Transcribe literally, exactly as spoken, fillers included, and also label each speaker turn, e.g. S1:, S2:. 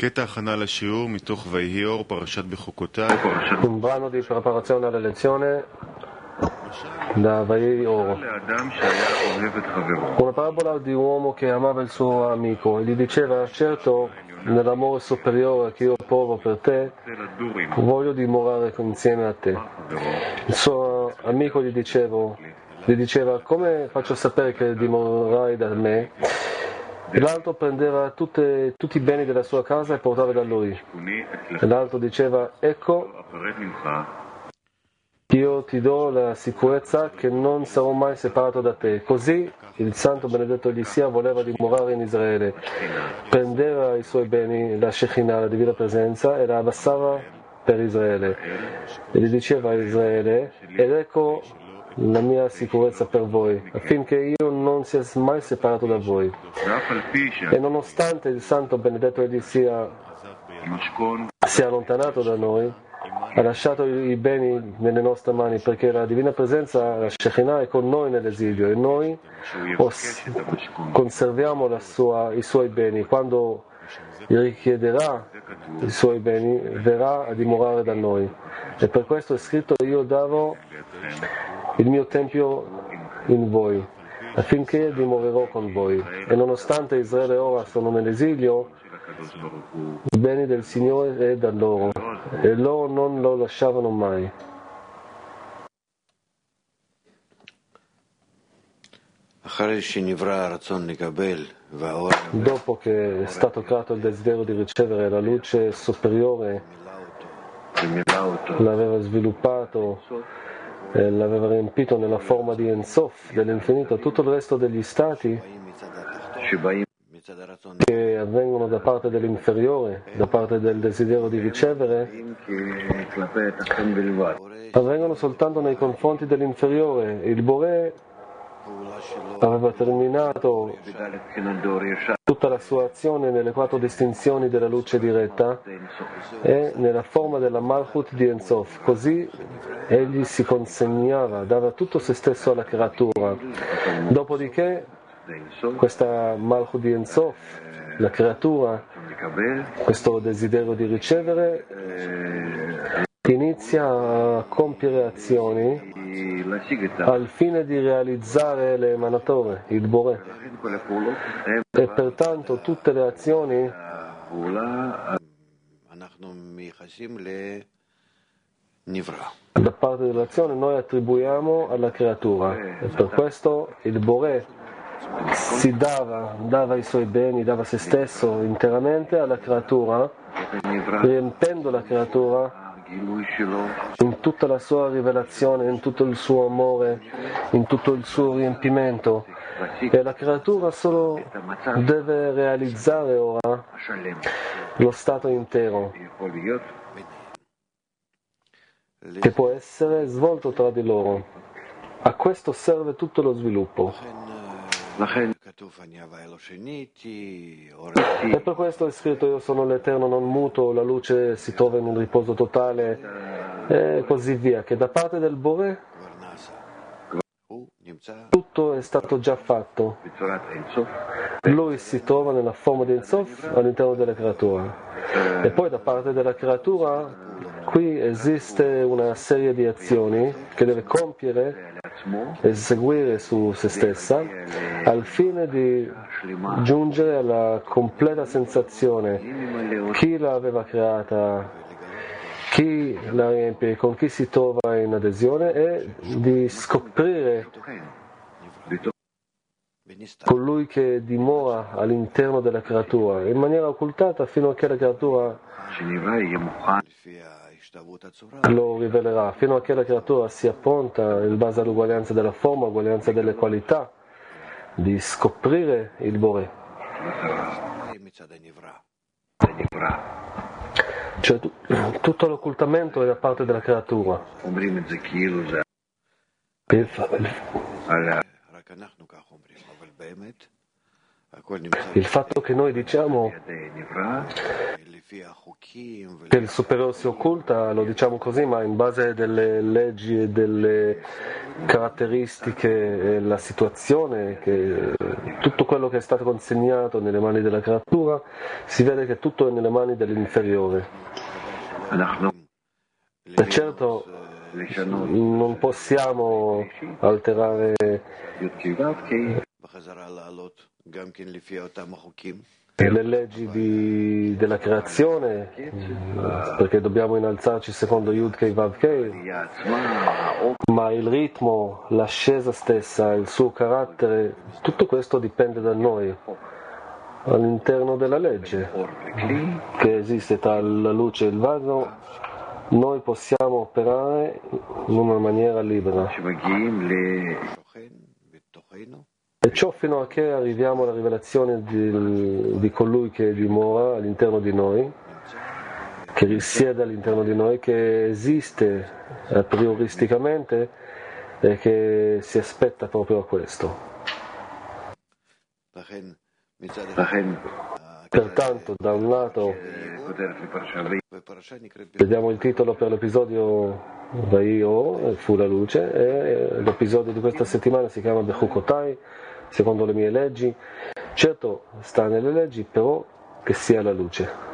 S1: Un brano di preparazione alla lezione da Vayhi Or. Una parabola di un uomo che amava il suo amico e gli diceva: certo, nell'amore superiore che io provo per te, voglio dimorare insieme a te. Il suo amico gli, dicevo, gli diceva: come faccio a sapere che dimorerai da me? E l'altro prendeva tutte, tutti i beni della sua casa e portava da lui. E l'altro diceva: ecco, io ti do la sicurezza che non sarò mai separato da te. Così il santo benedetto egli sia voleva dimorare in Israele. Prendeva i suoi beni, la Shekinah, la divina presenza, e la abbassava per Israele. E gli diceva a Israele: ed ecco la mia sicurezza per voi, affinché io non sia mai separato da voi. E nonostante il santo benedetto egli sia, sia allontanato da noi, ha lasciato i beni nelle nostre mani, perché la divina presenza, la Shekinah, è con noi nell'esilio e noi conserviamo la sua, i suoi beni. Quando richiederà i suoi beni, verrà a dimorare da noi. E per questo è scritto: io darò il mio tempio in voi, affinché dimorerò con voi. E nonostante Israele ora sono nell'esilio, i beni del Signore è da loro, e loro non lo lasciavano mai. Dopo che è stato creato il desiderio di ricevere la luce superiore, l'aveva sviluppato, eh, l'aveva riempito nella forma di En Sof, dell'infinito, tutto il resto degli stati che avvengono da parte dell'inferiore, da parte del desiderio di ricevere, avvengono soltanto nei confronti dell'inferiore. Il Boré aveva terminato tutta la sua azione nelle quattro distinzioni della luce diretta e nella forma della Malchut di En Sof. Così egli si consegnava, dava tutto se stesso alla creatura. Dopodiché questa Malchut di En Sof, la creatura, questo desiderio di ricevere, inizia a compiere azioni al fine di realizzare l'emanatore, il Boré. E pertanto tutte le azioni da parte dell'azione noi attribuiamo alla creatura, e per questo il Boré si dava, dava i suoi beni, dava se stesso interamente alla creatura, riempendo la creatura in tutta la sua rivelazione, in tutto il suo amore, in tutto il suo riempimento. E la creatura solo deve realizzare ora lo stato intero, che può essere svolto tra di loro. A questo serve tutto lo sviluppo. E per questo è scritto: io sono l'Eterno non muto, la luce si trova in un riposo totale, e così via, che da parte del Boré tutto è stato già fatto. Lui si trova nella forma di En Sof all'interno della creatura, e poi da parte della creatura qui esiste una serie di azioni che deve compiere, eseguire su se stessa, al fine di giungere alla completa sensazione: chi l'aveva creata, chi la riempie, con chi si trova in adesione, e di scoprire colui che dimora all'interno della creatura in maniera occultata, fino a che la creatura lo rivelerà, fino a che la creatura sia pronta, in base all'uguaglianza della forma, uguaglianza delle qualità, di scoprire il Boré. Cioè tu, tutto l'occultamento è da parte della creatura. Il, fa, il, il fatto che noi diciamo che il superiore si occulta, lo diciamo così, ma in base delle leggi e delle caratteristiche e la situazione, che tutto quello che è stato consegnato nelle mani della creatura, si vede che tutto è nelle mani dell'inferiore. E certo non possiamo alterare le leggi di, della creazione, perché dobbiamo innalzarci secondo Yud Kei Vav Kei, ma il ritmo, l'ascesa stessa, il suo carattere, tutto questo dipende da noi, all'interno della legge che esiste tra la luce e il vaso. Noi possiamo operare in una maniera libera. E ciò fino a che arriviamo alla rivelazione di, di colui che dimora all'interno di noi, che risiede all'interno di noi, che esiste a prioristicamente e che si aspetta proprio a questo. Pertanto, da un lato, vediamo il titolo per l'episodio Vaio, fu la luce, e l'episodio di questa settimana si chiama Bechukotai, secondo le mie leggi. Certo, sta nelle leggi, però che sia la luce.